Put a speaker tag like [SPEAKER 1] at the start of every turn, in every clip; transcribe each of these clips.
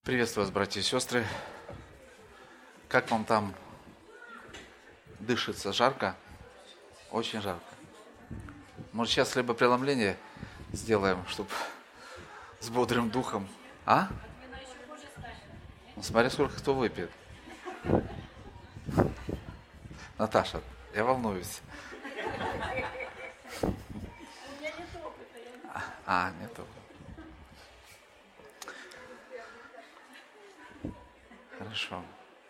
[SPEAKER 1] Приветствую вас, братья и сестры. Как вам там дышится? Жарко? Очень жарко. Может, сейчас хлебопреломление сделаем, чтобы с бодрым духом? А? Ну, смотри, сколько кто выпьет. Наташа, я волнуюсь. Нет опыта. Хорошо.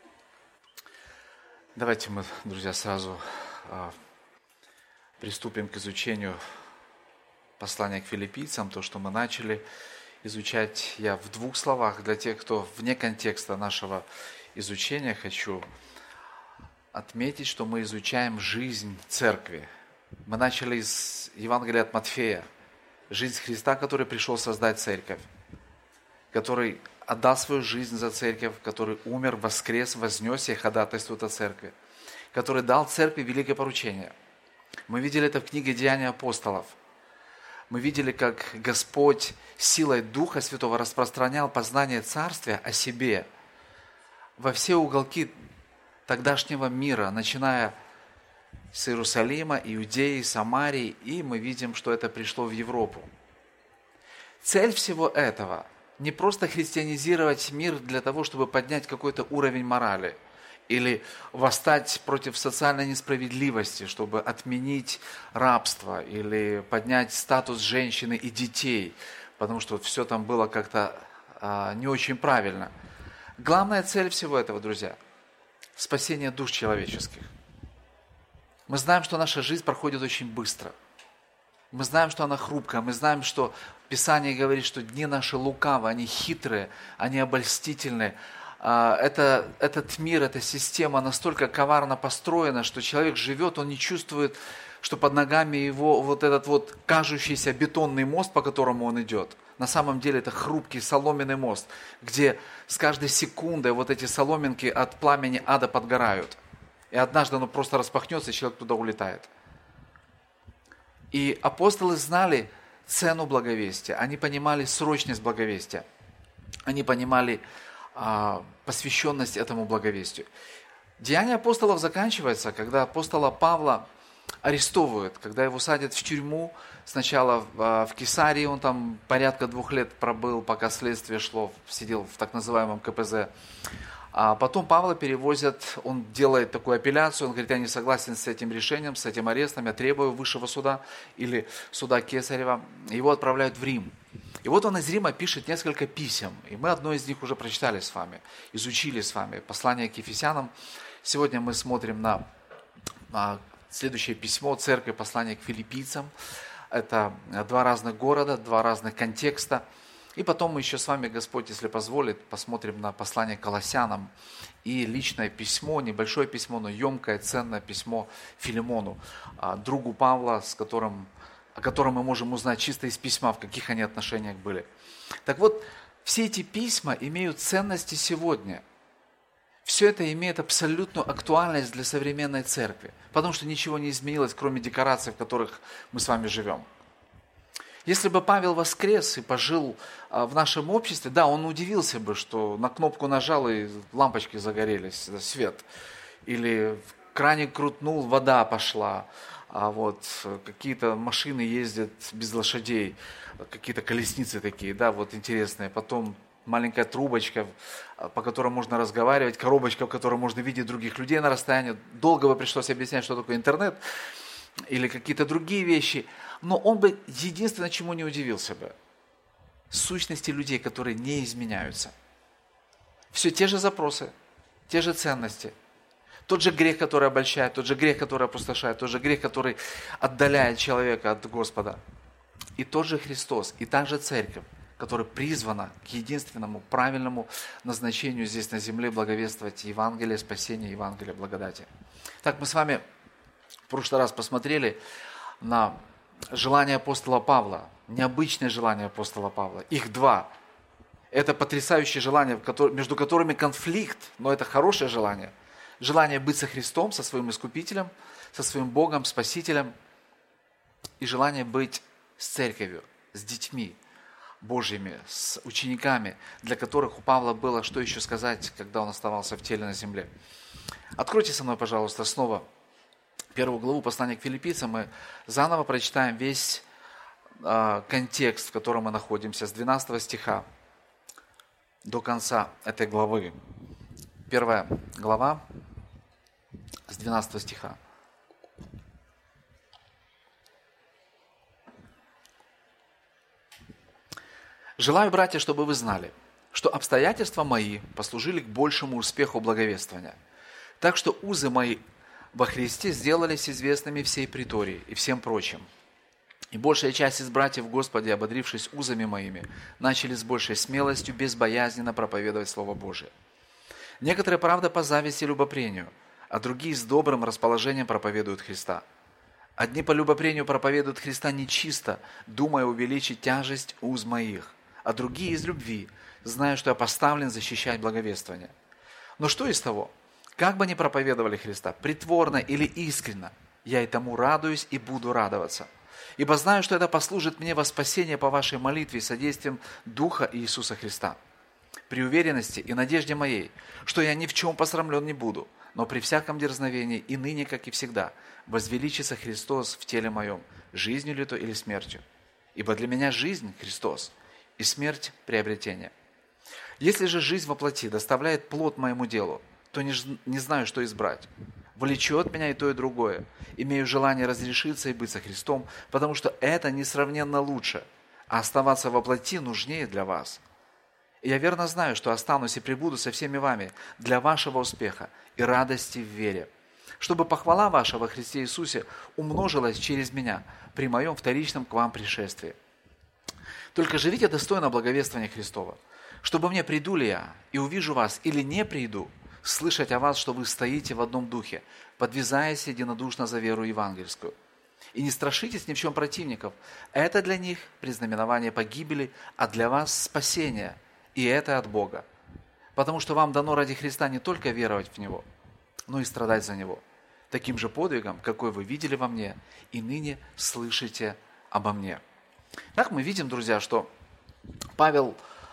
[SPEAKER 1] Давайте мы, друзья, сразу приступим к изучению послания к филиппийцам, то, что мы начали изучать. Я в двух словах для тех, кто вне контекста нашего изучения, хочу отметить, что мы изучаем жизнь церкви. Мы начали с Евангелия от Матфея, жизнь Христа, который пришел создать церковь, который отдал свою жизнь за церковь, который умер, воскрес, вознесся и ходатайствует о церкви, который дал церкви великое поручение. Мы видели это в книге «Деяния апостолов». Мы видели, как Господь силой Духа Святого распространял познание Царствия о себе во все уголки тогдашнего мира, начиная с Иерусалима, Иудеи, Самарии, и мы видим, что это пришло в Европу. Цель всего этого – не просто христианизировать мир для того, чтобы поднять какой-то уровень морали или восстать против социальной несправедливости, чтобы отменить рабство или поднять статус женщины и детей, потому что все там было как-то не очень правильно. Главная цель всего этого, друзья – спасение душ человеческих. Мы знаем, что наша жизнь проходит очень быстро. Мы знаем, что она хрупкая, мы знаем, что Писание говорит, что дни наши лукавы, они хитрые, они обольстительные. Этот мир, эта система настолько коварно построена, что человек живет, он не чувствует, что под ногами его вот этот вот кажущийся бетонный мост, по которому он идет. На самом деле это хрупкий соломенный мост, где с каждой секундой вот эти соломинки от пламени ада подгорают. И однажды оно просто распахнется, и человек туда улетает. И апостолы знали цену благовестия, они понимали срочность благовестия, они понимали посвященность этому благовестию. Деяние апостолов заканчивается, когда апостола Павла арестовывают, когда его садят в тюрьму, сначала в Кесарии, он там порядка 2 лет пробыл, пока следствие шло, сидел в так называемом КПЗ. А потом Павла перевозят, он делает такую апелляцию, он говорит, я не согласен с этим решением, с этим арестом, я требую высшего суда или суда Кесарева. Его отправляют в Рим. И вот он из Рима пишет несколько писем, и мы одно из них уже прочитали с вами, изучили с вами, послание к Ефесянам. Сегодня мы смотрим на следующее письмо церкви, послание к филиппийцам. Это 2 разных города, 2 разных контекста. И потом мы еще с вами, Господь, если позволит, посмотрим на послание к Колоссянам и личное письмо, небольшое письмо, но емкое, ценное письмо Филимону, другу Павла, о котором мы можем узнать чисто из письма, в каких они отношениях были. Так вот, все эти письма имеют ценности сегодня. Все это имеет абсолютную актуальность для современной церкви, потому что ничего не изменилось, кроме декораций, в которых мы с вами живем. Если бы Павел воскрес и пожил в нашем обществе, да, он удивился бы, что на кнопку нажал и лампочки загорелись, свет. Или в краник крутнул, вода пошла. А вот какие-то машины ездят без лошадей, какие-то колесницы такие, да, вот интересные. Потом маленькая трубочка, по которой можно разговаривать, коробочка, в которой можно видеть других людей на расстоянии. Долго бы пришлось объяснять, что такое интернет или какие-то другие вещи. Но он бы единственное, чему не удивился бы. Сущности людей, которые не изменяются. Все те же запросы, те же ценности. Тот же грех, который обольщает, тот же грех, который опустошает, тот же грех, который отдаляет человека от Господа. И тот же Христос, и та же Церковь, которая призвана к единственному правильному назначению здесь на земле благовествовать Евангелие спасения, Евангелие благодати. Так, мы с вами в прошлый раз посмотрели на желание апостола Павла, необычное желание апостола Павла. Их 2. Это потрясающее желание, между которыми конфликт, но это хорошее желание. Желание быть со Христом, со своим Искупителем, со своим Богом, Спасителем. И желание быть с церковью, с детьми. Божьими, с учениками, для которых у Павла было что еще сказать, когда он оставался в теле на земле. Откройте со мной, пожалуйста, снова 1 главу послания к филиппийцам. Мы заново прочитаем весь контекст, в котором мы находимся, с 12 стиха до конца этой главы. 1 глава с 12 стиха. «Желаю, братья, чтобы вы знали, что обстоятельства мои послужили к большему успеху благовествования. Так что узы мои во Христе сделались известными всей притории и всем прочим. И большая часть из братьев в Господе, ободрившись узами моими, начали с большей смелостью безбоязненно проповедовать Слово Божие. Некоторые, правда, по зависти и любопрению, а другие с добрым расположением проповедуют Христа. Одни по любопрению проповедуют Христа нечисто, думая увеличить тяжесть уз моих, а другие из любви, зная, что я поставлен защищать благовествование. Но что из того? Как бы ни проповедовали Христа, притворно или искренно, я и тому радуюсь и буду радоваться. Ибо знаю, что это послужит мне во спасение по вашей молитве и содействием Духа Иисуса Христа. При уверенности и надежде моей, что я ни в чем посрамлен не буду, но при всяком дерзновении и ныне, как и всегда, возвеличится Христос в теле моем, жизнью ли то или смертью. Ибо для меня жизнь – Христос, и смерть – приобретение. Если же жизнь во плоти доставляет плод моему делу, то не знаю, что избрать. Влечет меня и то, и другое. Имею желание разрешиться и быть со Христом, потому что это несравненно лучше, а оставаться во плоти нужнее для вас. И я верно знаю, что останусь и пребуду со всеми вами для вашего успеха и радости в вере, чтобы похвала ваша во Христе Иисусе умножилась через меня при моем вторичном к вам пришествии. Только живите достойно благовествования Христова, чтобы мне, приду ли я и увижу вас или не приду, слышать о вас, что вы стоите в одном духе, подвязаясь единодушно за веру евангельскую. И не страшитесь ни в чем противников. Это для них признаменование погибели, а для вас спасение, и это от Бога. Потому что вам дано ради Христа не только веровать в Него, но и страдать за Него, таким же подвигом, какой вы видели во мне, и ныне слышите обо мне». Так мы видим, друзья, что Павел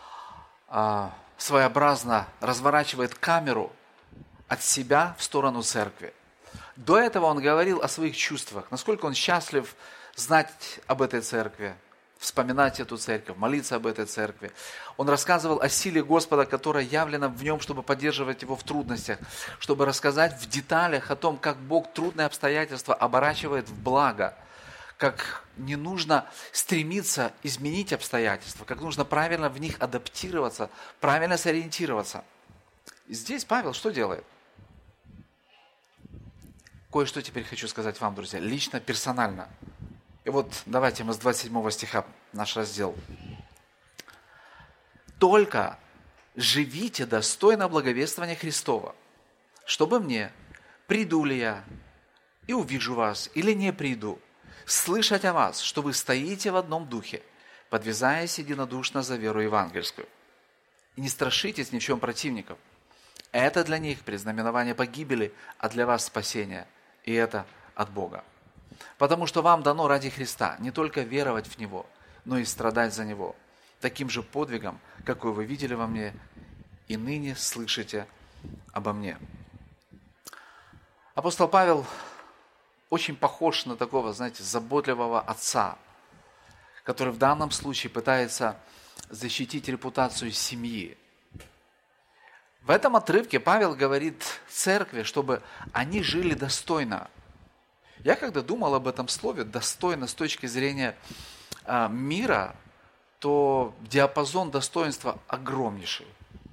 [SPEAKER 1] своеобразно разворачивает камеру от себя в сторону церкви. До этого он говорил о своих чувствах, насколько он счастлив знать об этой церкви, вспоминать эту церковь, молиться об этой церкви. Он рассказывал о силе Господа, которая явлена в нем, чтобы поддерживать его в трудностях, чтобы рассказать в деталях о том, как Бог трудные обстоятельства оборачивает в благо, как не нужно стремиться изменить обстоятельства, как нужно правильно в них адаптироваться, правильно сориентироваться. И здесь Павел что делает? Кое-что теперь хочу сказать вам, друзья, лично, персонально. И вот давайте мы с 27 стиха наш раздел. «Только живите достойно благовествования Христова, чтобы мне, приду ли я и увижу вас, или не приду, слышать о вас, что вы стоите в одном духе, подвязаясь единодушно за веру евангельскую. И не страшитесь ни в чем противников. Это для них предзнаменование погибели, а для вас спасение, и это от Бога. Потому что вам дано ради Христа не только веровать в Него, но и страдать за Него, таким же подвигом, какой вы видели во мне, и ныне слышите обо мне». Апостол Павел очень похож на такого, знаете, заботливого отца, который в данном случае пытается защитить репутацию семьи. В этом отрывке Павел говорит церкви, чтобы они жили достойно. Я когда думал об этом слове «достойно» с точки зрения мира, то диапазон достоинства огромнейший.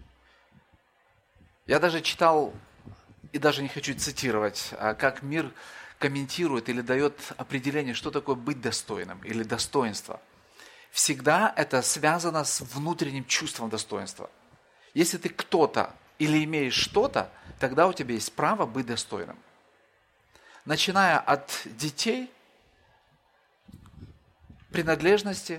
[SPEAKER 1] Я даже читал, и даже не хочу цитировать, как мир комментирует или дает определение, что такое быть достойным или достоинство. Всегда это связано с внутренним чувством достоинства. Если ты кто-то или имеешь что-то, тогда у тебя есть право быть достойным. Начиная от детей, принадлежности,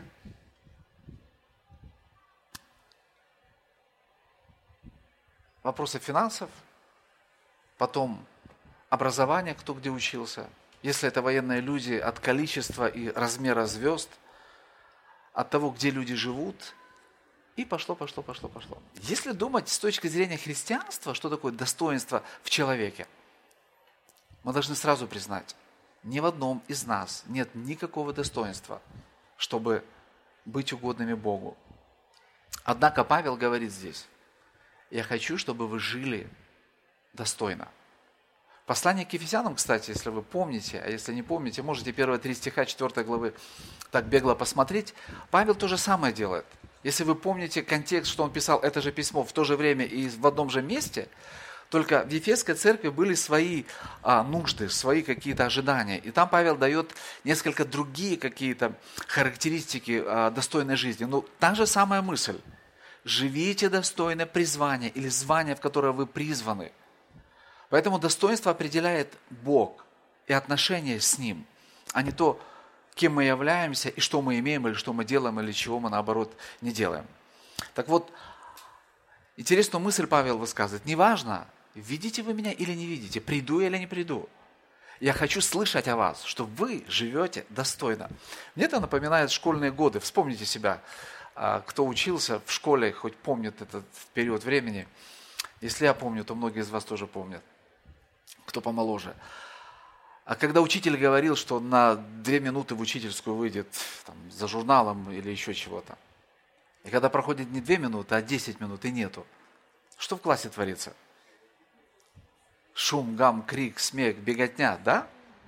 [SPEAKER 1] вопросы финансов, потом образование, кто где учился. Если это военные люди, от количества и размера звезд, от того, где люди живут, и пошло. Если думать с точки зрения христианства, что такое достоинство в человеке, мы должны сразу признать, ни в одном из нас нет никакого достоинства, чтобы быть угодными Богу. Однако Павел говорит здесь: я хочу, чтобы вы жили достойно. Послание к Ефесянам, кстати, если вы помните, а если не помните, можете первые 3 стиха 4 главы так бегло посмотреть. Павел то же самое делает. Если вы помните контекст, что он писал это же письмо в то же время и в одном же месте, только в Ефесской церкви были свои нужды, свои какие-то ожидания. И там Павел дает несколько другие какие-то характеристики достойной жизни. Но та же самая мысль. Живите достойно призвания или звания, в которое вы призваны. Поэтому достоинство определяет Бог и отношения с Ним, а не то, кем мы являемся и что мы имеем, или что мы делаем, или чего мы, наоборот, не делаем. Так вот, интересную мысль Павел высказывает. Неважно, видите вы меня или не видите, приду я или не приду. Я хочу слышать о вас, что вы живете достойно. Мне это напоминает школьные годы. Вспомните себя, кто учился в школе, хоть помнит этот период времени. Если я помню, то многие из вас тоже помнят, кто помоложе. А когда учитель говорил, что на 2 минуты в учительскую выйдет там, за журналом или еще чего-то, и когда проходит не 2 минуты, а 10 минут и нету, что в классе творится? Шум, гам, крик, смех, беготня, да?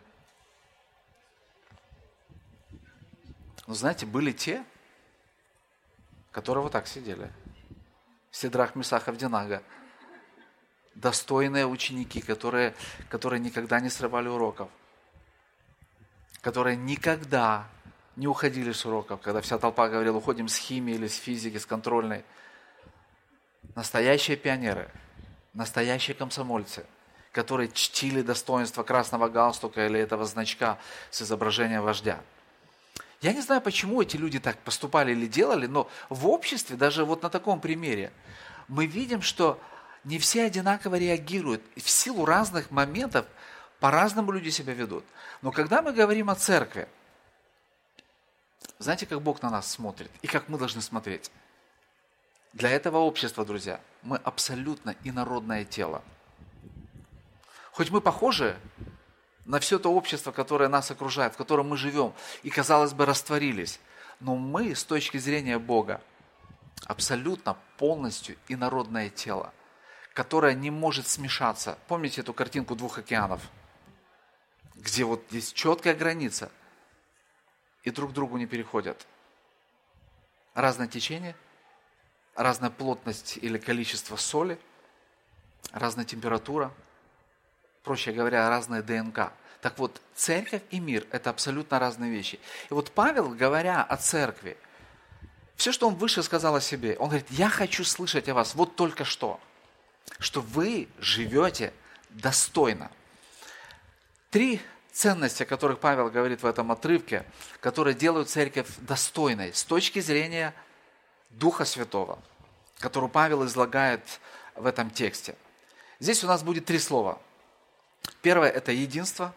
[SPEAKER 1] Но знаете, были те, которые вот так сидели. Сидрах, Месах, Авдинага. Достойные ученики, которые никогда не срывали уроков, которые никогда не уходили с уроков, когда вся толпа говорила, уходим с химии или с физики, с контрольной. Настоящие пионеры, настоящие комсомольцы, которые чтили достоинство красного галстука или этого значка с изображением вождя. Я не знаю, почему эти люди так поступали или делали, но в обществе, даже вот на таком примере, мы видим, что не все одинаково реагируют. И в силу разных моментов по-разному люди себя ведут. Но когда мы говорим о церкви, знаете, как Бог на нас смотрит и как мы должны смотреть? Для этого общества, друзья, мы абсолютно инородное тело. Хоть мы похожи на все то общество, которое нас окружает, в котором мы живем, и, казалось бы, растворились, но мы, с точки зрения Бога, абсолютно полностью инородное тело, которая не может смешаться. Помните эту картинку 2 океанов? Где вот есть четкая граница, и друг к другу не переходят. Разное течение, разная плотность или количество соли, разная температура, проще говоря, разная ДНК. Так вот, церковь и мир – это абсолютно разные вещи. И вот Павел, говоря о церкви, все, что он выше сказал о себе, он говорит, я хочу слышать о вас вот только что вы живете достойно. 3 ценности, о которых Павел говорит в этом отрывке, которые делают церковь достойной с точки зрения Духа Святого, которую Павел излагает в этом тексте. Здесь у нас будет 3 слова. Первое – это единство.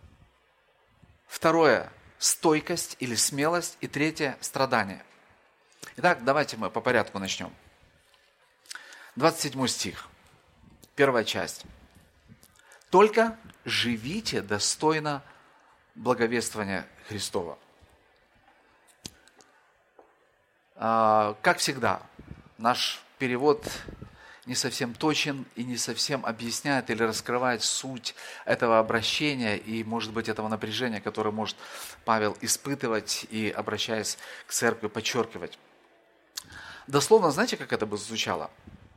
[SPEAKER 1] Второе – стойкость или смелость. И третье – страдание. Итак, давайте мы по порядку начнем. 27 стих. Первая часть. Только живите достойно благовествования Христова. Как всегда, наш перевод не совсем точен и не совсем объясняет или раскрывает суть этого обращения и, может быть, этого напряжения, которое может Павел испытывать и, обращаясь к церкви, подчеркивать. Дословно, знаете, как это бы звучало?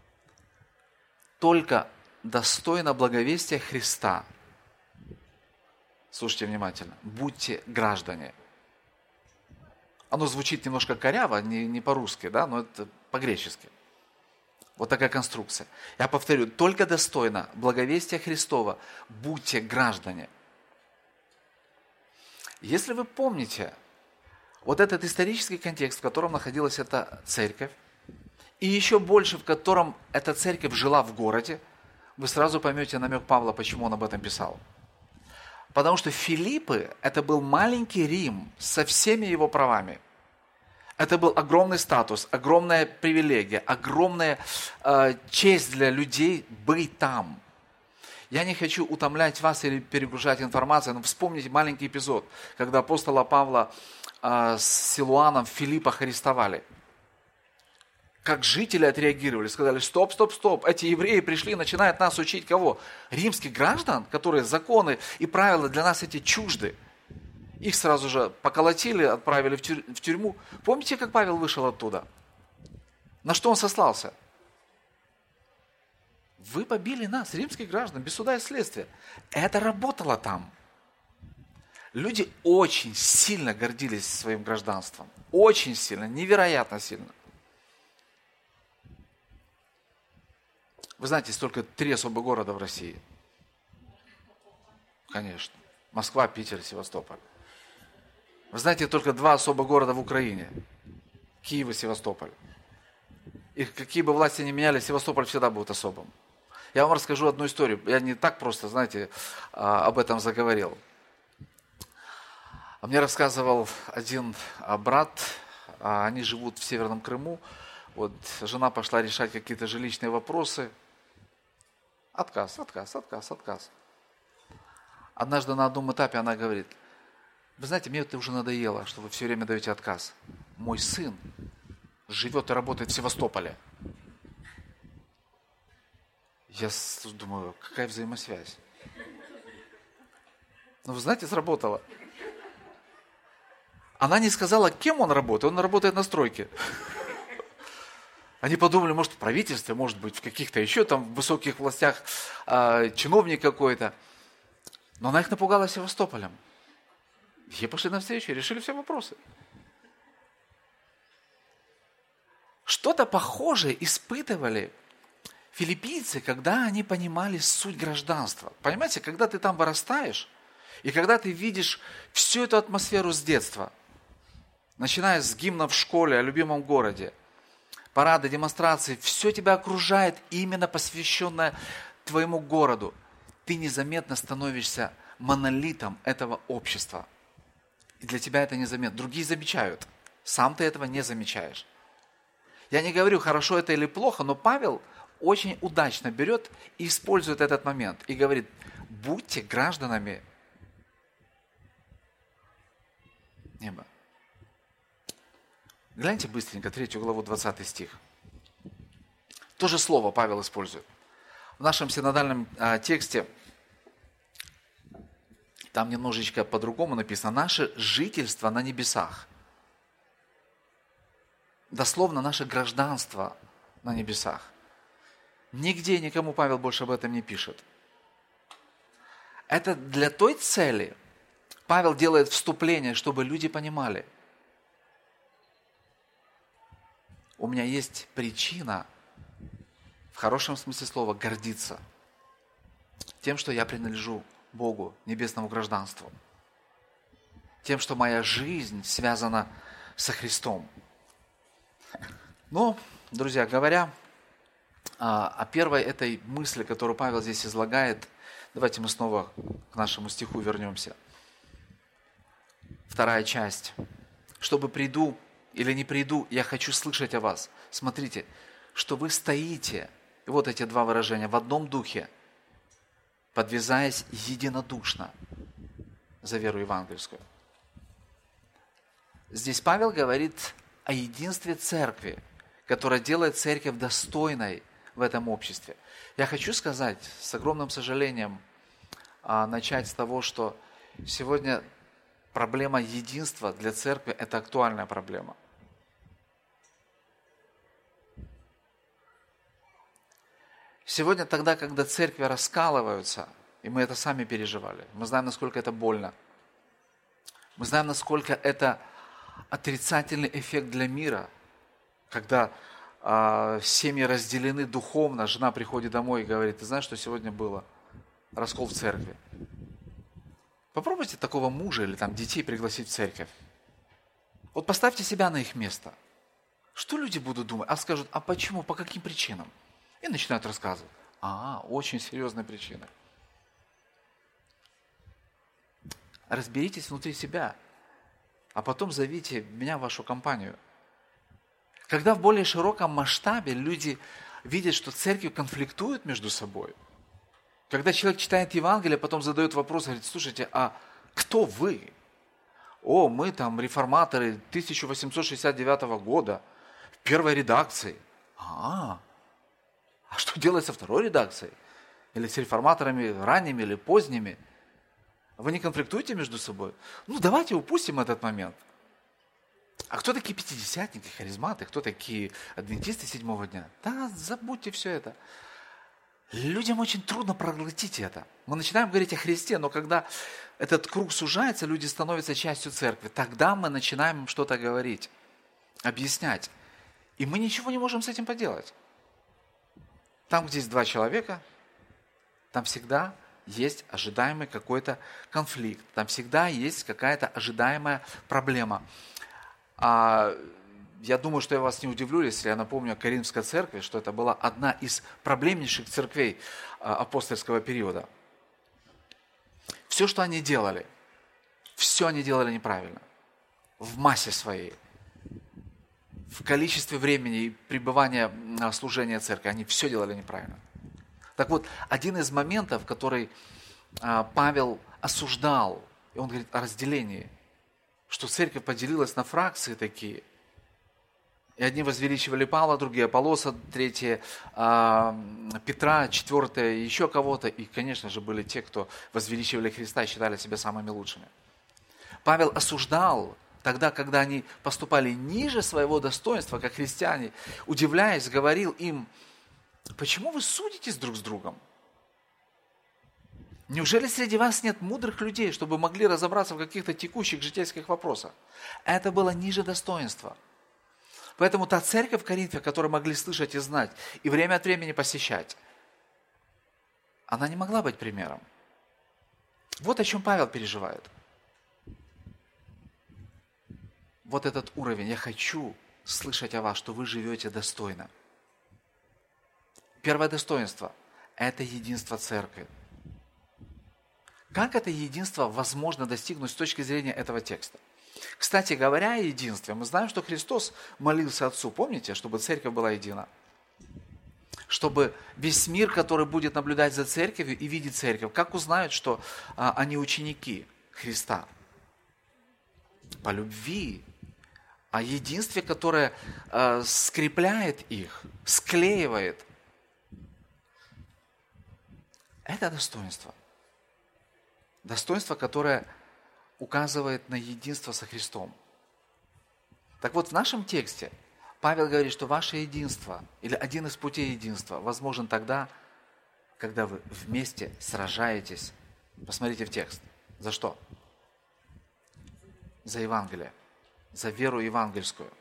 [SPEAKER 1] Только достойно благовестия Христа. Слушайте внимательно. Будьте граждане. Оно звучит немножко коряво, не по-русски, да, но это по-гречески. Вот такая конструкция. Я повторю, только достойно благовестия Христова будьте граждане. Если вы помните вот этот исторический контекст, в котором находилась эта церковь, и еще больше, в котором эта церковь жила в городе, вы сразу поймете намек Павла, почему он об этом писал. Потому что Филиппы – это был маленький Рим со всеми его правами. Это был огромный статус, огромная привилегия, огромная честь для людей быть там. Я не хочу утомлять вас или перегружать информацией, но вспомните маленький эпизод, когда апостола Павла с Силуаном Филиппах арестовали. Как жители отреагировали, сказали: стоп, стоп, стоп, эти евреи пришли, начинают нас учить кого? Римских граждан, которые законы и правила для нас эти чужды. Их сразу же поколотили, отправили в тюрьму. Помните, как Павел вышел оттуда? На что он сослался? Вы побили нас, римских граждан, без суда и следствия. Это работало там. Люди очень сильно гордились своим гражданством. Очень сильно, невероятно сильно. Вы знаете, есть только 3 особых города в России. Конечно. Москва, Питер, Севастополь. Вы знаете, только 2 особых города в Украине. Киев и Севастополь. И какие бы власти ни меняли, Севастополь всегда будет особым. Я вам расскажу одну историю. Я не так просто, знаете, об этом заговорил. Мне рассказывал один брат, они живут в Северном Крыму. Вот жена пошла решать какие-то жилищные вопросы. Отказ. Однажды на одном этапе она говорит: вы знаете, мне это уже надоело, что вы все время даете отказ. Мой сын живет и работает в Севастополе. Я думаю, какая взаимосвязь? Но вы знаете, сработало. Она не сказала, кем он работает. Он работает на стройке. Они подумали, может, в правительстве, может быть, в каких-то еще там высоких властях чиновник какой-то. Но она их напугала Севастополем. Ей пошли навстречу и решили все вопросы. Что-то похожее испытывали филиппийцы, когда они понимали суть гражданства. Понимаете, когда ты там вырастаешь, и когда ты видишь всю эту атмосферу с детства, начиная с гимна в школе о любимом городе, парады, демонстрации, все тебя окружает, именно посвященное твоему городу. Ты незаметно становишься монолитом этого общества. И для тебя это незаметно. Другие замечают. Сам ты этого не замечаешь. Я не говорю, хорошо это или плохо, но Павел очень удачно берет и использует этот момент. И говорит: будьте гражданами неба. Гляньте быстренько 3 главу, 20 стих. То же слово Павел использует. В нашем синодальном тексте там немножечко по-другому написано: наше жительство на небесах. Дословно, наше гражданство на небесах. Нигде никому Павел больше об этом не пишет. Это для той цели Павел делает вступление, чтобы люди понимали: у меня есть причина, в хорошем смысле слова, гордиться тем, что я принадлежу Богу, небесному гражданству. Тем, что моя жизнь связана со Христом. Ну, друзья, говоря о первой этой мысли, которую Павел здесь излагает, давайте мы снова к нашему стиху вернемся. 2 часть. Чтобы приду или не приду, я хочу слышать о вас. Смотрите, что вы стоите, и вот эти 2 выражения, в одном духе, подвязаясь единодушно за веру евангельскую. Здесь Павел говорит о единстве церкви, которая делает церковь достойной в этом обществе. Я хочу сказать, с огромным сожалением, начать с того, что сегодня проблема единства для церкви – это актуальная проблема. Сегодня тогда, когда церкви раскалываются, и мы это сами переживали, мы знаем, насколько это больно, мы знаем, насколько это отрицательный эффект для мира, когда семьи разделены духовно, жена приходит домой и говорит: ты знаешь, что сегодня было? Раскол в церкви. Попробуйте такого мужа или там детей пригласить в церковь. Вот поставьте себя на их место. Что люди будут думать? А скажут: а почему, по каким причинам? И начинают рассказывать. Очень серьезные причины. Разберитесь внутри себя, а потом зовите меня в вашу компанию. Когда в более широком масштабе люди видят, что церкви конфликтуют между собой, когда человек читает Евангелие, потом задает вопрос, говорит, слушайте, а кто вы? О, мы там реформаторы 1869 года, в первой редакции. А что делать со второй редакцией? Или с реформаторами ранними или поздними? Вы не конфликтуете между собой? Ну, давайте упустим этот момент. А кто такие пятидесятники, харизматы? Кто такие адвентисты седьмого дня? Да, забудьте все это. Людям очень трудно проглотить это. Мы начинаем говорить о Христе, но когда этот круг сужается, люди становятся частью церкви. Тогда мы начинаем им что-то говорить, объяснять. И мы ничего не можем с этим поделать. Там, где есть два человека, там всегда есть ожидаемый какой-то конфликт. Там всегда есть какая-то ожидаемая проблема. Я думаю, что я вас не удивлю, если я напомню о Коринфской церкви, что это была одна из проблемнейших церквей апостольского периода. Все, что они делали, все они делали неправильно. В массе своей. В количестве времени и пребывания служения церкви они все делали неправильно. Так вот, один из моментов, который Павел осуждал, и он говорит о разделении, что церковь поделилась на фракции такие. И одни возвеличивали Павла, другие Аполлоса, третьи Петра, четвертые еще кого-то. И, конечно же, были те, кто возвеличивали Христа и считали себя самыми лучшими. Павел осуждал тогда, когда они поступали ниже своего достоинства, как христиане, удивляясь, говорил им, почему вы судитесь друг с другом? Неужели среди вас нет мудрых людей, чтобы могли разобраться в каких-то текущих житейских вопросах? Это было ниже достоинства. Поэтому та церковь в Коринфе, которую могли слышать и знать, и время от времени посещать, она не могла быть примером. Вот о чем Павел переживает. Вот этот уровень. Я хочу слышать о вас, что вы живете достойно. Первое достоинство – это единство церкви. Как это единство возможно достигнуть с точки зрения этого текста? Кстати говоря, о единстве, мы знаем, что Христос молился Отцу, помните, чтобы церковь была едина? Чтобы весь мир, который будет наблюдать за церковью и видеть церковь, как узнают, что они ученики Христа? По любви, о единстве, которое скрепляет их, склеивает. Это достоинство. Достоинство, которое указывает на единство со Христом. Так вот, в нашем тексте Павел говорит, что ваше единство, или один из путей единства, возможен тогда, когда вы вместе сражаетесь. Посмотрите в текст. За что? За Евангелие, за веру евангельскую.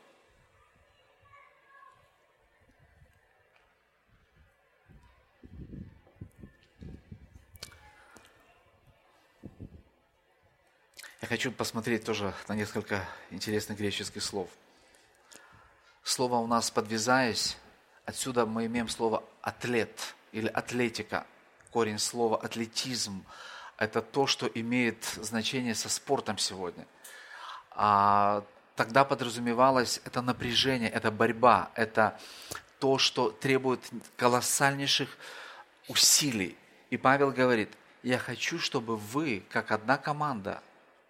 [SPEAKER 1] Я хочу посмотреть тоже на несколько интересных греческих слов. Слово у нас «подвязаясь», отсюда мы имеем слово «атлет» или «атлетика». Корень слова «атлетизм» – это то, что имеет значение со спортом сегодня. А тогда подразумевалось это напряжение, это борьба, это то, что требует колоссальнейших усилий. И Павел говорит, я хочу, чтобы вы, как одна команда,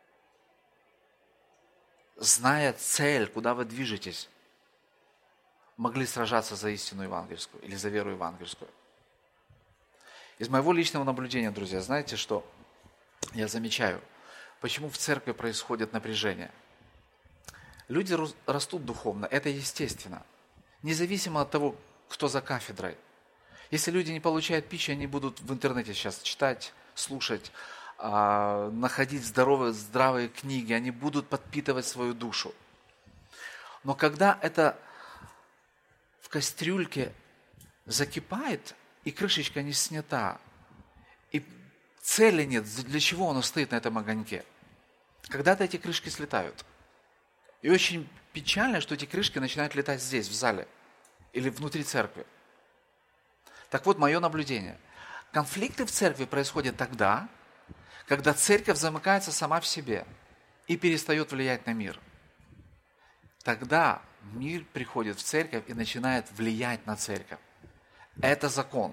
[SPEAKER 1] зная цель, куда вы движетесь, могли сражаться за истину евангельскую или за веру евангельскую. Из моего личного наблюдения, друзья, знаете, что я замечаю? Почему в церкви происходит напряжение? Люди растут духовно, это естественно. Независимо от того, кто за кафедрой. Если люди не получают пищи, они будут в интернете сейчас читать, слушать, находить здравые книги, они будут подпитывать свою душу. Но когда это в кастрюльке закипает, и крышечка не снята, и цели нет, для чего оно стоит на этом огоньке, когда-то эти крышки слетают. И очень печально, что эти крышки начинают летать здесь, в зале, или внутри церкви. Так вот, мое наблюдение. Конфликты в церкви происходят тогда, когда церковь замыкается сама в себе и перестает влиять на мир. Тогда мир приходит в церковь и начинает влиять на церковь. Это закон.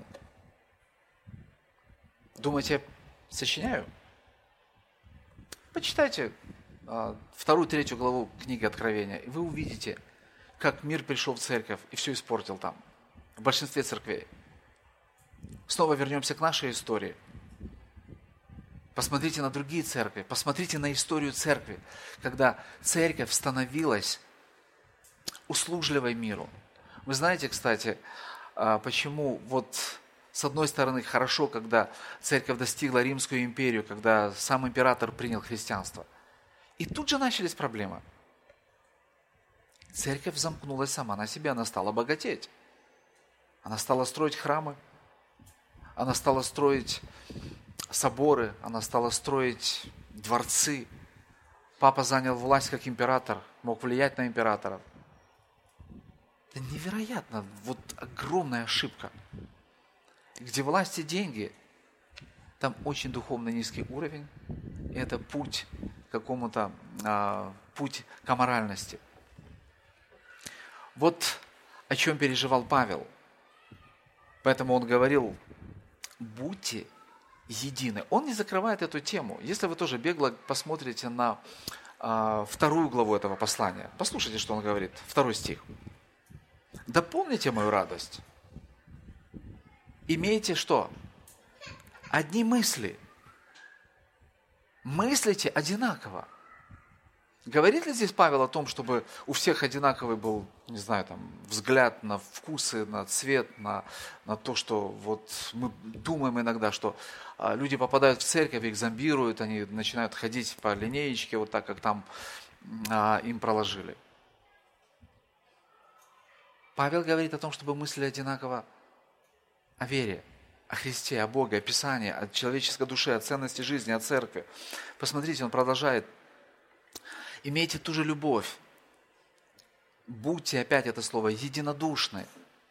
[SPEAKER 1] Думаете, я сочиняю? Почитайте 2-3 главу книги Откровения, и вы увидите, как мир пришел в церковь и все испортил там, в большинстве церквей. Снова вернемся к нашей истории. Посмотрите на другие церкви, посмотрите на историю церкви, когда церковь становилась услужливой миру. Вы знаете, кстати, почему вот с одной стороны хорошо, когда церковь достигла Римскую империю, когда сам император принял христианство. И тут же начались проблемы. Церковь замкнулась сама на себя, она стала богатеть. Она стала строить храмы, она стала строить соборы, она стала строить дворцы. Папа занял власть как император, мог влиять на императоров. Это невероятно, вот огромная ошибка. Где власть и деньги, там очень духовно низкий уровень, и это путь к какому-то, путь к аморальности. Вот о чем переживал Павел. Поэтому он говорил, будьте едины. Он не закрывает эту тему. Если вы тоже бегло посмотрите на 2 главу этого послания, послушайте, что он говорит, 2 стих. «Да помните мою радость, имейте что? Одни мысли. Мыслите одинаково». Говорит ли здесь Павел о том, чтобы у всех одинаковый был, не знаю, там, взгляд на вкусы, на цвет, на то, что вот мы думаем иногда, что люди попадают в церковь, их зомбируют, они начинают ходить по линеечке, вот так, как там им проложили. Павел говорит о том, чтобы мыслили одинаково о вере, о Христе, о Боге, о Писании, о человеческой душе, о ценности жизни, о церкви. Посмотрите, он продолжает. Имейте ту же любовь. Будьте, опять это слово, единодушны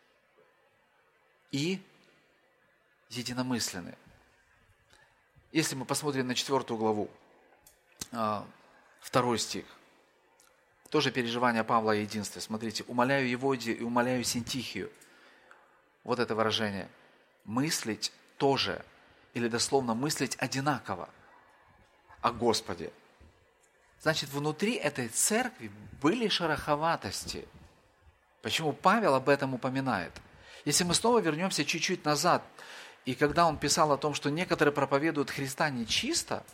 [SPEAKER 1] и единомысленны. Если мы посмотрим на 4 главу, 2 стих, тоже переживание Павла о единстве. Смотрите, умоляю Еводию и умоляю Синтихию. Вот это выражение. Мыслить тоже, или дословно мыслить одинаково о Господе. Значит, внутри этой церкви были шероховатости. Почему Павел об этом упоминает? Если мы снова вернемся чуть-чуть назад, и когда он писал о том, что некоторые проповедуют Христа нечисто,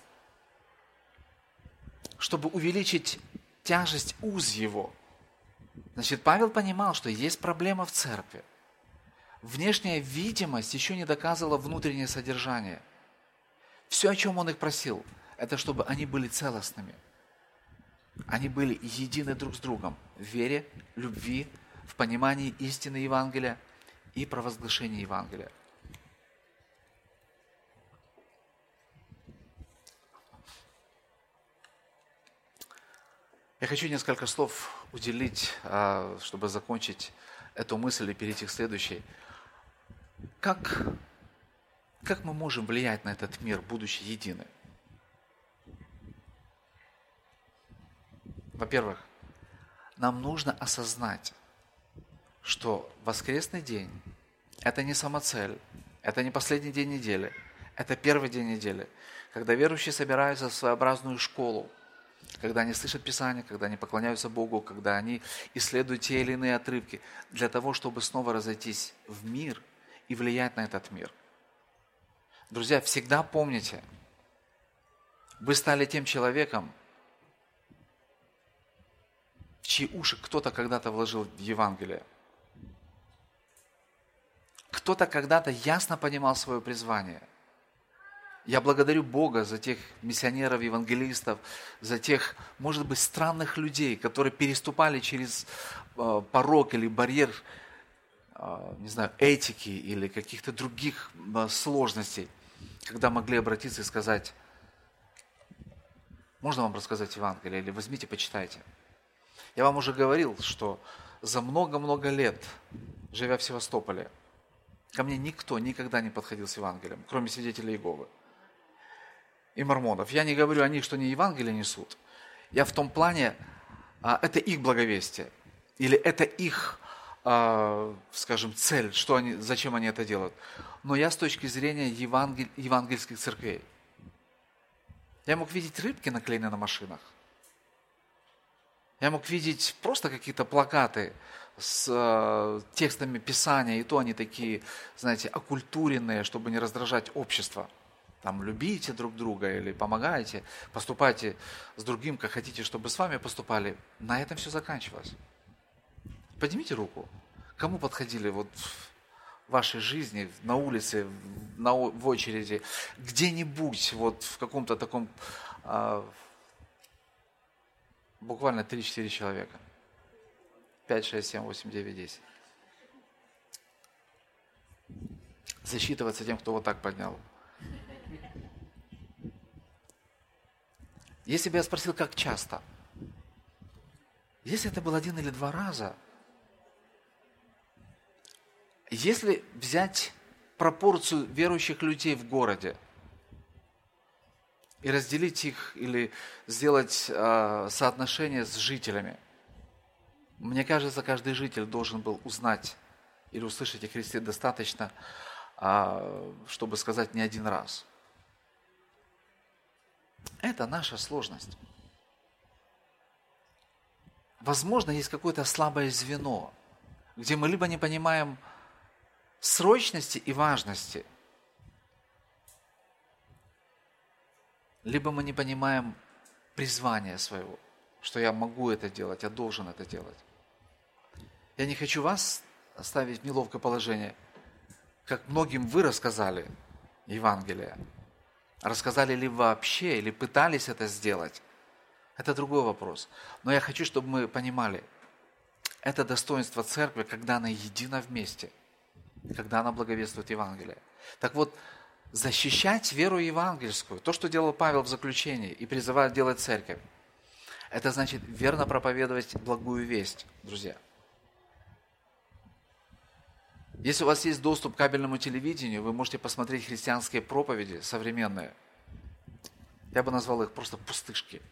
[SPEAKER 1] чтобы увеличить тяжесть уз его, значит, Павел понимал, что есть проблема в церкви. Внешняя видимость еще не доказывала внутреннее содержание. Все, о чем он их просил, это чтобы они были целостными. Они были едины друг с другом в вере, любви, в понимании истины Евангелия и провозглашении Евангелия. Я хочу несколько слов уделить, чтобы закончить эту мысль и перейти к следующей. Как мы можем влиять на этот мир, будучи едины? Во-первых, нам нужно осознать, что воскресный день – это не самоцель, это не последний день недели, это первый день недели, когда верующие собираются в своеобразную школу, когда они слышат Писание, когда они поклоняются Богу, когда они исследуют те или иные отрывки, для того, чтобы снова разойтись в мир и влиять на этот мир. Друзья, всегда помните, вы стали тем человеком, в чьи уши кто-то когда-то вложил Евангелие. Кто-то когда-то ясно понимал свое призвание. Я благодарю Бога за тех миссионеров, евангелистов, за тех, может быть, странных людей, которые переступали через порог или барьер, не знаю, этики или каких-то других сложностей, когда могли обратиться и сказать, можно вам рассказать Евангелие, или возьмите, почитайте. Я вам уже говорил, что за много-много лет, живя в Севастополе, ко мне никто никогда не подходил с Евангелием, кроме свидетелей Иеговы и мормонов. Я не говорю о них, что они Евангелие несут. Я в том плане, это их благовестие. или это их, скажем, цель, зачем они это делают. Но я с точки зрения евангельских церквей. Я мог видеть рыбки, наклеенные на машинах. Я мог видеть просто какие-то плакаты с текстами Писания, и то они такие, знаете, окультуренные, чтобы не раздражать общество. Там любите друг друга или помогайте, поступайте с другим, как хотите, чтобы с вами поступали. На этом все заканчивалось. Поднимите руку. Кому подходили в вашей жизни, на улице, в очереди, где-нибудь, в каком-то таком, буквально 3-4 человека. 5, 6, 7, 8, 9, 10. Засчитываться тем, кто вот так поднял. Если бы я спросил, как часто, если это был 1 или 2 раза, если взять пропорцию верующих людей в городе и разделить их или сделать соотношение с жителями, мне кажется, каждый житель должен был узнать или услышать о Христе достаточно, чтобы сказать не 1 раз. Это наша сложность. Возможно, есть какое-то слабое звено, где мы либо не понимаем срочности и важности, либо мы не понимаем призвания своего, что я могу это делать, я должен это делать. Я не хочу вас ставить в неловкое положение, как многим вы рассказали Евангелие. Рассказали ли вообще, или пытались это сделать, это другой вопрос. Но я хочу, чтобы мы понимали, это достоинство церкви, когда она едина вместе, когда она благовествует Евангелие. Так вот, защищать веру евангельскую, то, что делал Павел в заключении и призывает делать церковь, это значит верно проповедовать благую весть, друзья. Если у вас есть доступ к кабельному телевидению, вы можете посмотреть христианские проповеди современные. Я бы назвал их просто пустышки.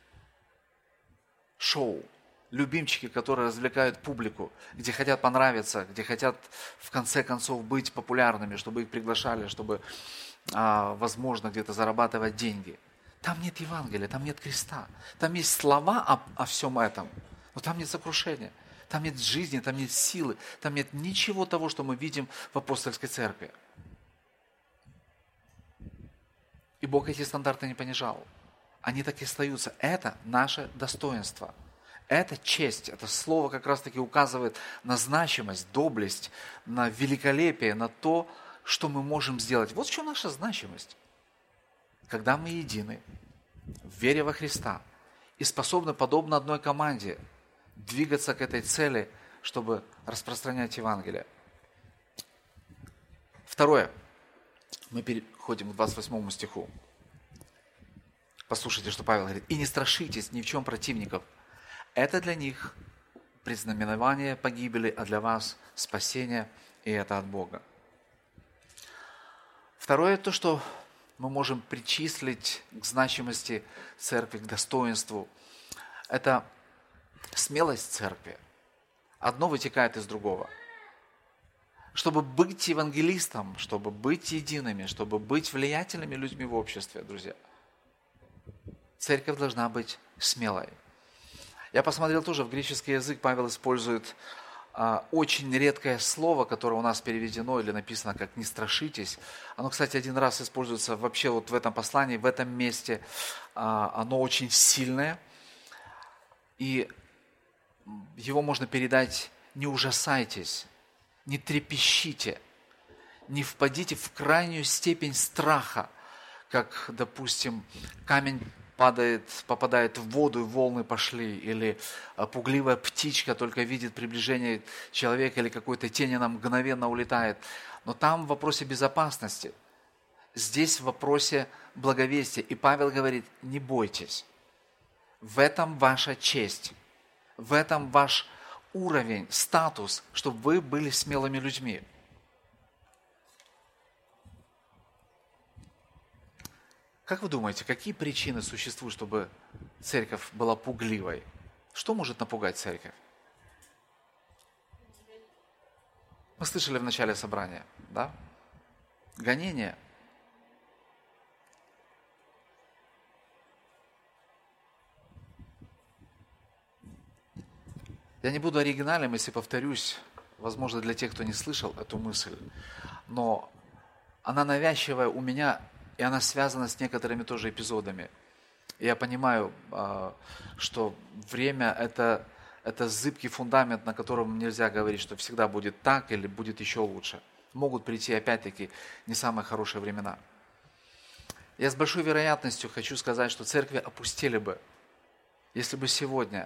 [SPEAKER 1] Шоу. Любимчики, которые развлекают публику, где хотят понравиться, где хотят в конце концов быть популярными, чтобы их приглашали, чтобы, возможно, где-то зарабатывать деньги. Там нет Евангелия, там нет креста. Там есть слова о всем этом, но там нет сокрушения. Там нет жизни, там нет силы, там нет ничего того, что мы видим в апостольской церкви. И Бог эти стандарты не понижал. Они так и остаются. Это наше достоинство. Это честь. Это слово как раз-таки указывает на значимость, доблесть, на великолепие, на то, что мы можем сделать. Вот в чем наша значимость. Когда мы едины в вере во Христа и способны, подобно одной команде, двигаться к этой цели, чтобы распространять Евангелие. Второе. Мы переходим к 28 стиху. Послушайте, что Павел говорит. «И не страшитесь ни в чем противников. Это для них предзнаменование погибели, а для вас спасение, и это от Бога». Второе, то, что мы можем причислить к значимости церкви, к достоинству, это смелость церкви. Одно вытекает из другого. Чтобы быть евангелистом, чтобы быть едиными, чтобы быть влиятельными людьми в обществе, друзья, церковь должна быть смелой. Я посмотрел тоже в греческий язык, Павел использует очень редкое слово, которое у нас переведено или написано как «не страшитесь». Оно, кстати, 1 раз используется вообще вот в этом послании, в этом месте. Оно очень сильное. И его можно передать: не ужасайтесь, не трепещите, не впадите в крайнюю степень страха, как, допустим, камень попадает в воду, и волны пошли, или пугливая птичка только видит приближение человека или какой-то тени, она мгновенно улетает. Но там в вопросе безопасности, здесь в вопросе благовестия. И Павел говорит: не бойтесь, в этом ваша честь. В этом ваш уровень, статус, чтобы вы были смелыми людьми. Как вы думаете, какие причины существуют, чтобы церковь была пугливой? Что может напугать церковь? Мы слышали в начале собрания, да? Гонение. Я не буду оригинален, если повторюсь, возможно, для тех, кто не слышал эту мысль, но она навязчивая у меня, и она связана с некоторыми тоже эпизодами. И я понимаю, что время это зыбкий фундамент, на котором нельзя говорить, что всегда будет так или будет еще лучше. Могут прийти, опять-таки, не самые хорошие времена. Я с большой вероятностью хочу сказать, что церкви опустели бы, если бы сегодня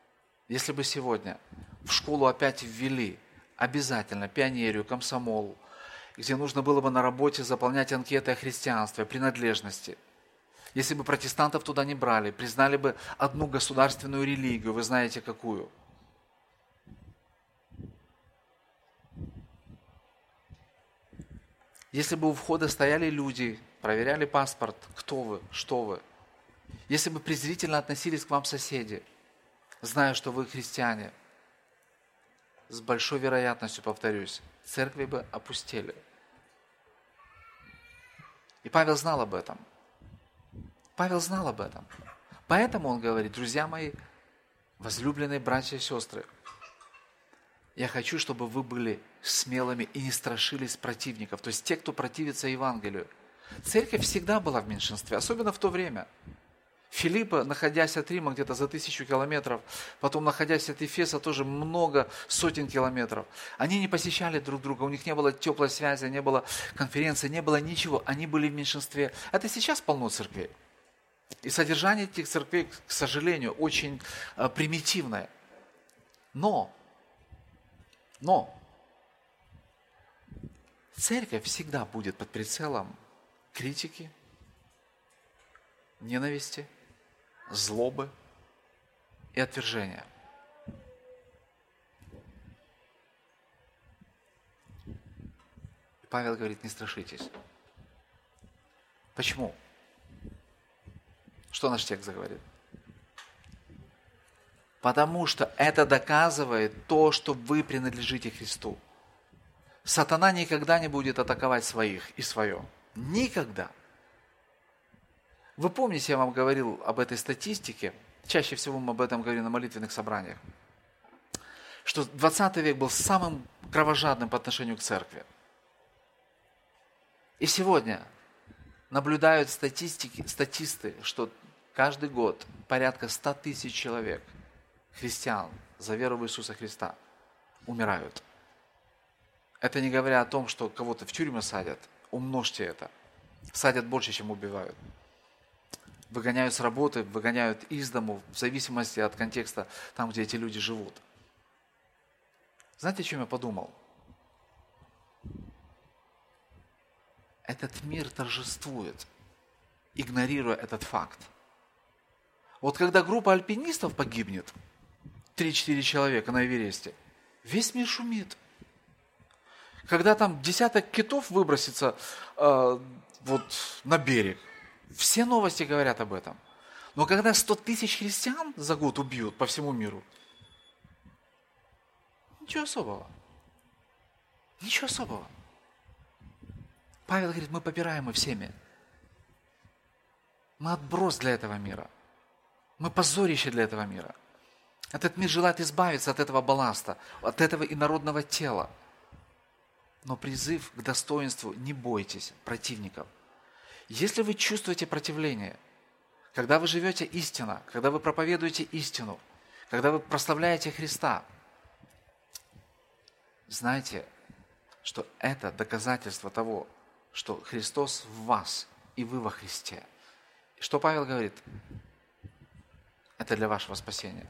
[SPEAKER 1] в школу опять ввели обязательно пионерию, комсомол, где нужно было бы на работе заполнять анкеты о христианстве, о принадлежности. Если бы протестантов туда не брали, признали бы одну государственную религию, вы знаете какую. Если бы у входа стояли люди, проверяли паспорт, кто вы, что вы. Если бы презрительно относились к вам соседи, зная, что вы христиане, с большой вероятностью, повторюсь, церкви бы опустели. И Павел знал об этом. Поэтому он говорит: друзья мои, возлюбленные братья и сестры, я хочу, чтобы вы были смелыми и не страшились противников, то есть те, кто противится Евангелию. Церковь всегда была в меньшинстве, особенно в то время. Филиппа, находясь от Рима где-то за 1000 километров, потом находясь от Ефеса тоже много сотен километров, они не посещали друг друга, у них не было теплой связи, не было конференции, не было ничего, они были в меньшинстве. Это сейчас полно церквей. И содержание этих церквей, к сожалению, очень примитивное. Но церковь всегда будет под прицелом критики, ненависти, злобы и отвержения. И Павел говорит: не страшитесь. Почему? Что наш текст говорит? Потому что это доказывает то, что вы принадлежите Христу. Сатана никогда не будет атаковать своих и свое. Никогда. Вы помните, я вам говорил об этой статистике, чаще всего мы об этом говорим на молитвенных собраниях, что 20 век был самым кровожадным по отношению к церкви. И сегодня наблюдают статисты, что каждый год порядка 100 тысяч человек, христиан, за веру в Иисуса Христа, умирают. Это не говоря о том, что кого-то в тюрьму садят, умножьте это. Садят больше, чем убивают. Выгоняют с работы, выгоняют из дому, в зависимости от контекста, там, где эти люди живут. Знаете, о чем я подумал? Этот мир торжествует, игнорируя этот факт. Вот когда группа альпинистов погибнет, 3-4 человека на Эвересте, весь мир шумит. Когда там десяток китов выбросится на берег, все новости говорят об этом. Но когда 100 тысяч христиан за год убьют по всему миру, ничего особого. Ничего особого. Павел говорит: мы попираемы всеми. Мы отброс для этого мира. Мы позорище для этого мира. Этот мир желает избавиться от этого балласта, от этого инородного тела. Но призыв к достоинству: не бойтесь противников. Если вы чувствуете противление, когда вы живете истинно, когда вы проповедуете истину, когда вы прославляете Христа, знайте, что это доказательство того, что Христос в вас и вы во Христе. И что Павел говорит? Это для вашего спасения.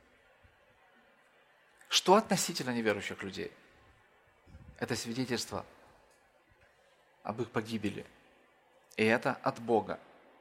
[SPEAKER 1] Что относительно неверующих людей? Это свидетельство об их погибели. И это от Бога.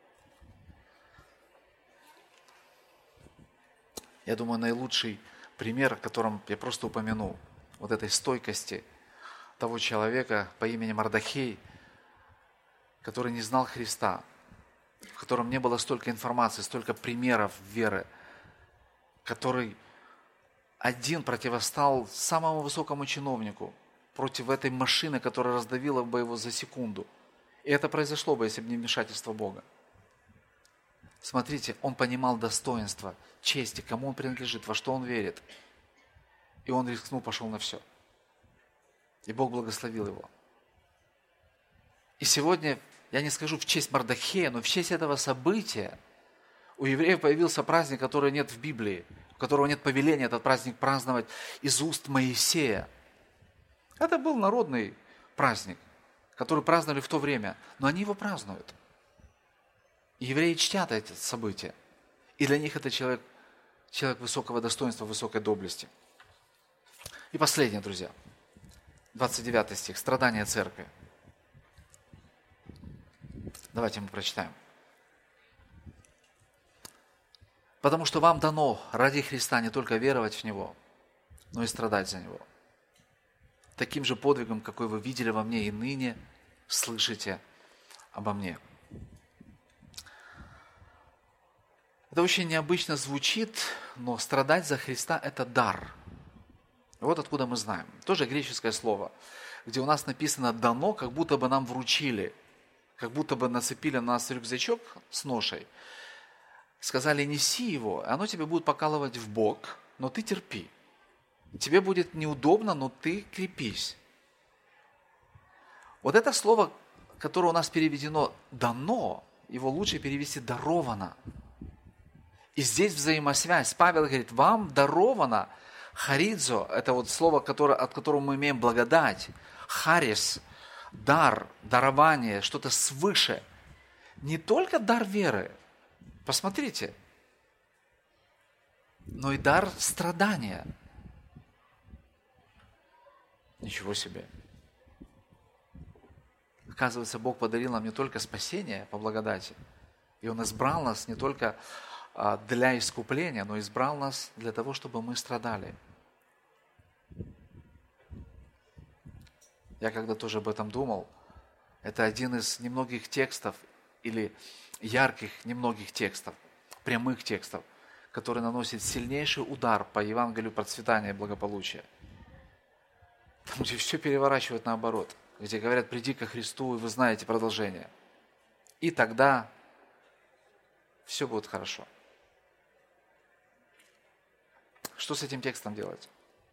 [SPEAKER 1] Я думаю, наилучший пример, о котором я просто упомяну, вот этой стойкости того человека по имени Мардохей, который не знал Христа, в котором не было столько информации, столько примеров веры, который один противостал самому высокому чиновнику, против этой машины, которая раздавила бы его за секунду. И это произошло бы, если бы не вмешательство Бога. Смотрите, он понимал достоинство, чести, кому он принадлежит, во что он верит. И он рискнул, пошел на все. И Бог благословил его. И сегодня, я не скажу в честь Мардохея, но в честь этого события у евреев появился праздник, который нет в Библии, у которого нет повеления этот праздник праздновать из уст Моисея. Это был народный праздник, который праздновали в то время, но они его празднуют. И евреи чтят эти события. И для них это человек высокого достоинства, высокой доблести. И последнее, друзья. 29 стих. Страдания церкви. Давайте мы прочитаем. Потому что вам дано ради Христа не только веровать в Него, но и страдать за Него. Таким же подвигом, какой вы видели во мне и ныне слышите обо мне. Это очень необычно звучит, но страдать за Христа – это дар. Вот откуда мы знаем. Тоже греческое слово, где у нас написано «дано», как будто бы нам вручили, как будто бы нацепили на нас рюкзачок с ношей. Сказали, неси его, и оно тебе будет покалывать в бок, но ты терпи. Тебе будет неудобно, но ты крепись. Вот это слово, которое у нас переведено «дано», его лучше перевести «даровано». И здесь взаимосвязь. Павел говорит, вам даровано харидзо, это вот слово, от которого мы имеем благодать, харис, дар, дарование, что-то свыше. Не только дар веры, посмотрите, но и дар страдания. Ничего себе. Оказывается, Бог подарил нам не только спасение по благодати, и Он избрал нас не только для искупления, но избрал нас для того, чтобы мы страдали. Я когда тоже об этом думал, это один из немногих текстов, или ярких немногих текстов, прямых текстов, который наносит сильнейший удар по Евангелию процветания и благополучия. Там, где все переворачивают наоборот, где говорят, приди ко Христу, и вы знаете продолжение. И тогда все будет хорошо. Что с этим текстом делать?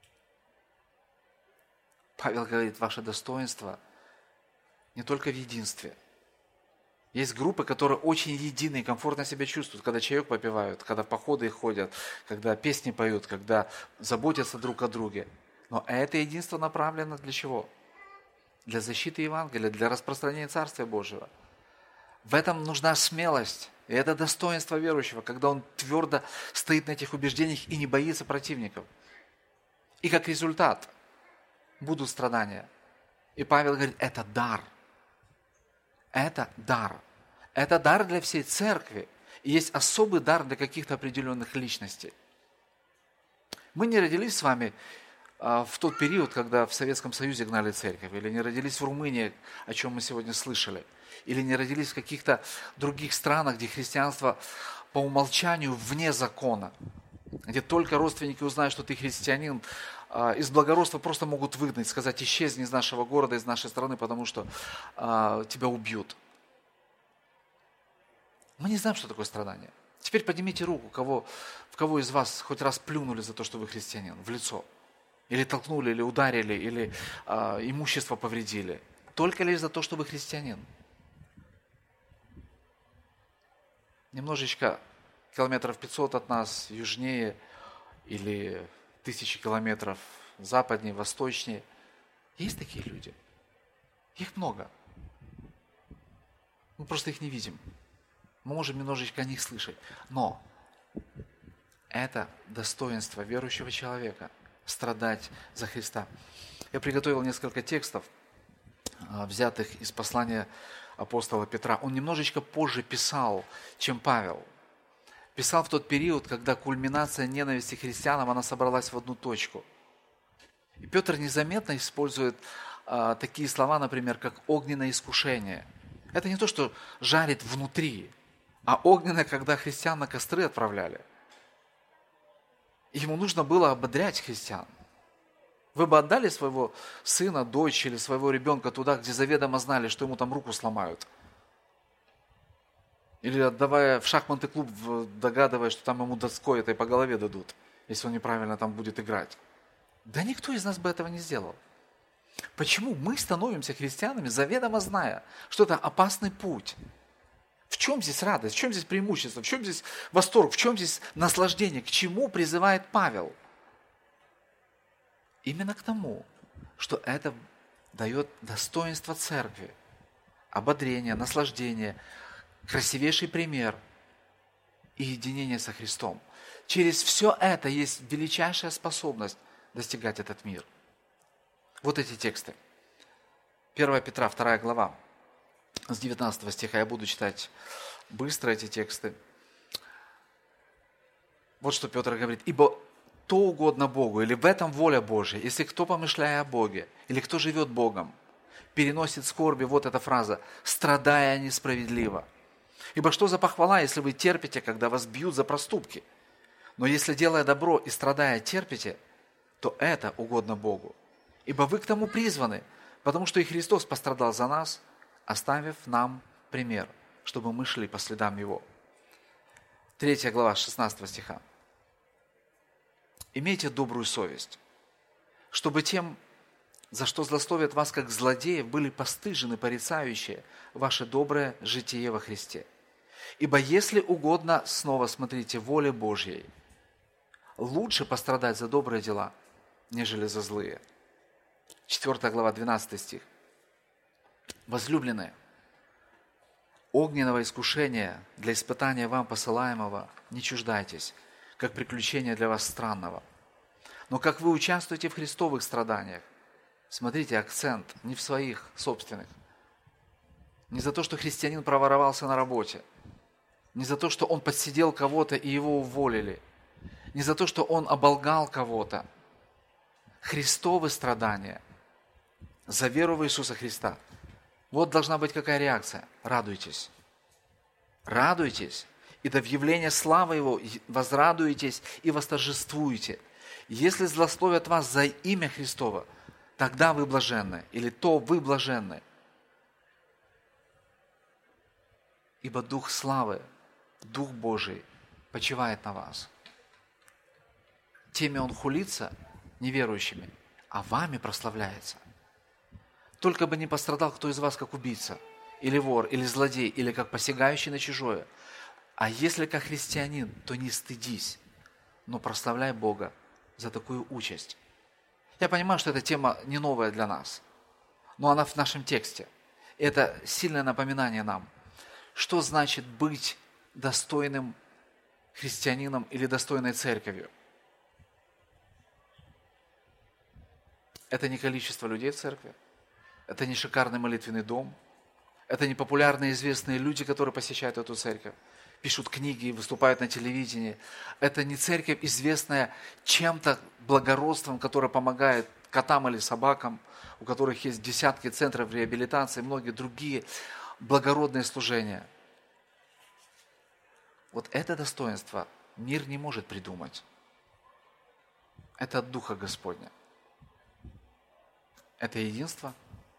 [SPEAKER 1] Павел говорит, ваше достоинство не только в единстве. Есть группы, которые очень едины и комфортно себя чувствуют, когда чаек попивают, когда в походы ходят, когда песни поют, когда заботятся друг о друге. Но это единство направлено для чего? Для защиты Евангелия, для распространения Царствия Божьего. В этом нужна смелость. И это достоинство верующего, когда он твердо стоит на этих убеждениях и не боится противников. И как результат будут страдания. И Павел говорит, это дар. Это дар. Это дар для всей церкви. И есть особый дар для каких-то определенных личностей. Мы не родились с вами в тот период, когда в Советском Союзе гнали церковь, или не родились в Румынии, о чем мы сегодня слышали, или не родились в каких-то других странах, где христианство по умолчанию вне закона, где только родственники узнают, что ты христианин, из благородства просто могут выгнать, сказать, исчезни из нашего города, из нашей страны, потому что тебя убьют. Мы не знаем, что такое страдание. Теперь поднимите руку, в кого из вас хоть раз плюнули за то, что вы христианин, в лицо. Или толкнули, или ударили, или имущество повредили. Только лишь за то, что вы христианин. Немножечко километров 500 от нас, южнее, или 1000 километров западнее, восточнее. Есть такие люди. Их много. Мы просто их не видим. Мы можем немножечко о них слышать. Но это достоинство верующего человека – страдать за Христа. Я приготовил несколько текстов, взятых из послания апостола Петра. Он немножечко позже писал, чем Павел. Писал в тот период, когда кульминация ненависти к христианам, она собралась в одну точку. И Петр незаметно использует такие слова, например, как огненное искушение. Это не то, что жарит внутри, а огненное, когда христиан на костры отправляли. Ему нужно было ободрять христиан. Вы бы отдали своего сына, дочь или своего ребенка туда, где заведомо знали, что ему там руку сломают? Или отдавая в шахматный клуб, догадываясь, что там ему доской этой по голове дадут, если он неправильно там будет играть? Да никто из нас бы этого не сделал. Почему мы становимся христианами, заведомо зная, что это опасный путь? В чем здесь радость, в чем здесь преимущество, в чем здесь восторг, в чем здесь наслаждение? К чему призывает Павел? Именно к тому, что это дает достоинство церкви, ободрение, наслаждение, красивейший пример и единение со Христом. Через все это есть величайшая способность достигать этот мир. Вот эти тексты. 1 Петра, 2 глава, с 19 стиха. Я буду читать быстро эти тексты. Вот что Петр говорит. «Ибо то угодно Богу, или в этом воля Божья, если кто, помышляя о Боге, или кто живет Богом, переносит скорби», вот эта фраза, «страдая несправедливо. Ибо что за похвала, если вы терпите, когда вас бьют за проступки? Но если, делая добро и страдая, терпите, то это угодно Богу. Ибо вы к тому призваны, потому что и Христос пострадал за нас, оставив нам пример, чтобы мы шли по следам Его». 3 глава, 16 стиха. «Имейте добрую совесть, чтобы тем, за что злословят вас как злодеев, были постыжены порицающие ваше доброе житие во Христе. Ибо если угодно, снова смотрите, воле Божьей, лучше пострадать за добрые дела, нежели за злые». 4 глава, 12 стих. «Возлюбленные, огненного искушения для испытания вам посылаемого не чуждайтесь, как приключение для вас странного. Но как вы участвуете в христовых страданиях, смотрите, акцент не в своих собственных, не за то, что христианин проворовался на работе, не за то, что он подсидел кого-то и его уволили, не за то, что он оболгал кого-то. Христовы страдания за веру в Иисуса Христа. Вот должна быть какая реакция. Радуйтесь. Радуйтесь, и до явления славы Его возрадуетесь и восторжествуете. Если злословят вас за имя Христово, тогда вы блаженны, или то вы блаженны. Ибо Дух славы, Дух Божий почивает на вас. Теми Он хулится, неверующими, а вами прославляется. Только бы не пострадал кто из вас, как убийца, или вор, или злодей, или как посягающий на чужое. А если как христианин, то не стыдись, но прославляй Бога за такую участь. Я понимаю, что эта тема не новая для нас, но она в нашем тексте. Это сильное напоминание нам, что значит быть достойным христианином или достойной церковью. Это не количество людей в церкви, это не шикарный молитвенный дом, это не популярные известные люди, которые посещают эту церковь, пишут книги, выступают на телевидении. Это не церковь, известная чем-то благородством, которое помогает котам или собакам, у которых есть десятки центров реабилитации, многие другие благородные служения. Вот это достоинство мир не может придумать. Это от Духа Господня. Это единство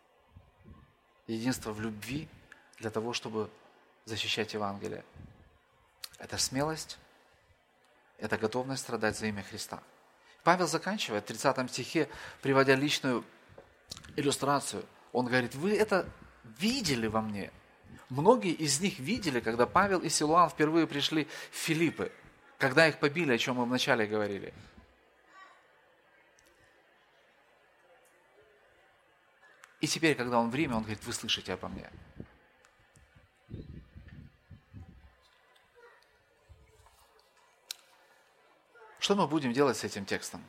[SPEAKER 1] в любви для того, чтобы защищать Евангелие. Это смелость, это готовность страдать за имя Христа. Павел заканчивает в 30 стихе, приводя личную иллюстрацию. Он говорит, вы это видели во мне. Многие из них видели, когда Павел и Силуан впервые пришли в Филиппы, когда их побили, о чем мы вначале говорили. И теперь, когда он в Риме, он говорит, вы слышите обо мне. Что мы будем делать с этим текстом?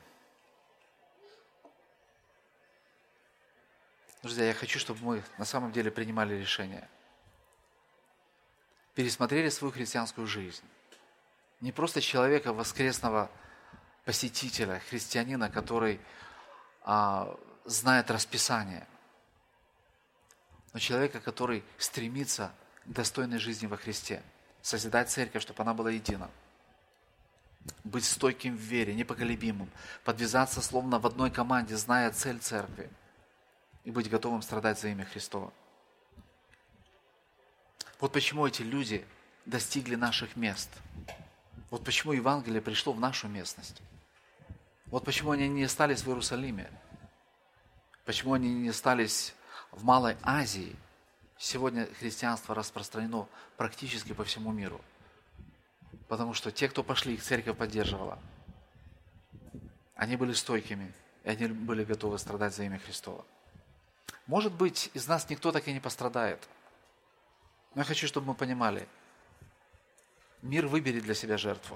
[SPEAKER 1] Друзья, я хочу, чтобы мы на самом деле принимали решение. Пересмотрели свою христианскую жизнь. Не просто человека, воскресного посетителя, христианина, который знает расписание, но человека, который стремится к достойной жизни во Христе, созидать церковь, чтобы она была едина. быть стойким в вере, непоколебимым, подвязаться словно в одной команде, зная цель церкви, и быть готовым страдать за имя Христова. Вот почему эти люди достигли наших мест. Вот почему Евангелие пришло в нашу местность. Вот почему они не остались в Иерусалиме. Почему они не остались в Малой Азии. Сегодня христианство распространено практически по всему миру. Потому что те, кто пошли, их церковь поддерживала. Они были стойкими, и они были готовы страдать за имя Христова. Может быть, из нас никто так и не пострадает. Но я хочу, чтобы мы понимали, мир выберет для себя жертву.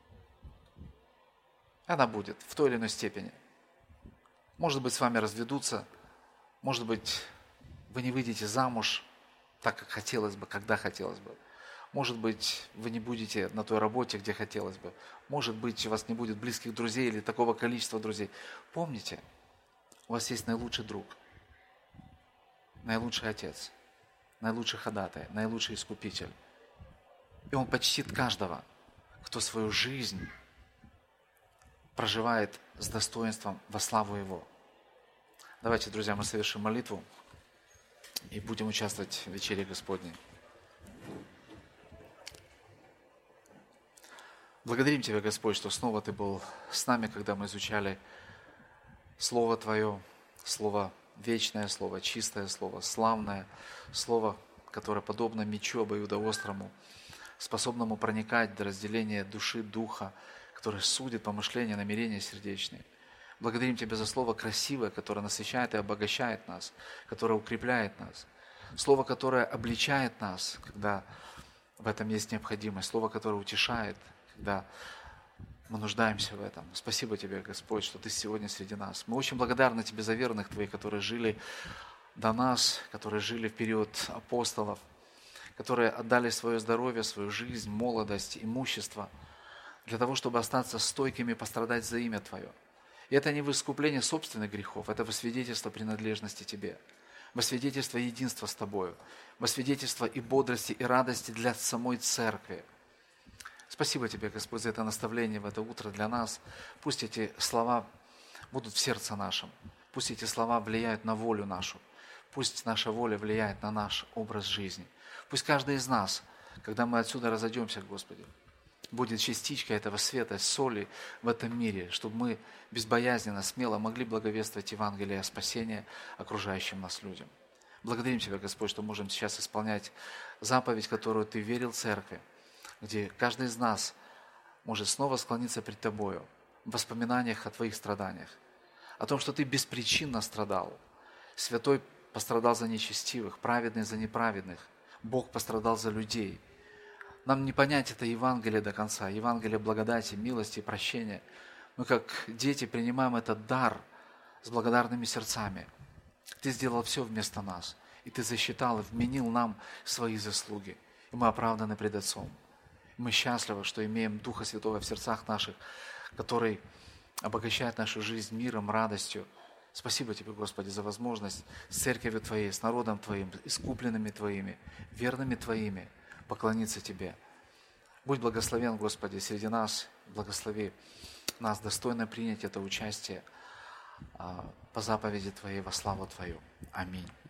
[SPEAKER 1] Она будет в той или иной степени. Может быть, с вами разведутся, может быть, вы не выйдете замуж так, как хотелось бы, когда хотелось бы. Может быть, вы не будете на той работе, где хотелось бы. Может быть, у вас не будет близких друзей или такого количества друзей. Помните, у вас есть наилучший друг, наилучший отец, наилучший ходатай, наилучший искупитель. И он почтит каждого, кто свою жизнь проживает с достоинством во славу Его. Давайте, друзья, мы совершим молитву и будем участвовать в вечере Господней. Благодарим Тебя, Господь, что снова Ты был с нами, когда мы изучали Слово Твое, Слово вечное, Слово чистое, Слово славное, Слово, которое подобно мечу обоюдоострому, способному проникать до разделения души, духа, который судит помышления, намерения сердечные. Благодарим Тебя за Слово красивое, которое насыщает и обогащает нас, которое укрепляет нас. Слово, которое обличает нас, когда в этом есть необходимость. Слово, которое утешает, когда мы нуждаемся в этом. Спасибо Тебе, Господь, что Ты сегодня среди нас. Мы очень благодарны Тебе за верных Твоих, которые жили до нас, которые жили в период апостолов, которые отдали свое здоровье, свою жизнь, молодость, имущество для того, чтобы остаться стойкими и пострадать за имя Твое. И это не в искупление собственных грехов, это во свидетельство принадлежности Тебе, во свидетельство единства с Тобою, во свидетельство и бодрости, и радости для самой церкви. Спасибо Тебе, Господь, за это наставление в это утро для нас. Пусть эти слова будут в сердце нашем. Пусть эти слова влияют на волю нашу. Пусть наша воля влияет на наш образ жизни. Пусть каждый из нас, когда мы отсюда разойдемся, Господи, будет частичкой этого света, соли в этом мире, чтобы мы безбоязненно, смело могли благовествовать Евангелие спасения окружающим нас людям. Благодарим Тебя, Господь, что можем сейчас исполнять заповедь, которую Ты верил церкви, где каждый из нас может снова склониться пред Тобою в воспоминаниях о Твоих страданиях, о том, что Ты беспричинно страдал. Святой пострадал за нечестивых, праведный за неправедных, Бог пострадал за людей. Нам не понять это Евангелие до конца, Евангелие благодати, милости и прощения. Мы, как дети, принимаем этот дар с благодарными сердцами. Ты сделал все вместо нас, и Ты засчитал и вменил нам свои заслуги, и мы оправданы пред Отцом. Мы счастливы, что имеем Духа Святого в сердцах наших, который обогащает нашу жизнь миром, радостью. Спасибо Тебе, Господи, за возможность с церковью Твоей, с народом Твоим, искупленными Твоими, верными Твоими поклониться Тебе. Будь благословен, Господи, среди нас, благослови нас достойно принять это участие по заповеди Твоей во славу Твою. Аминь.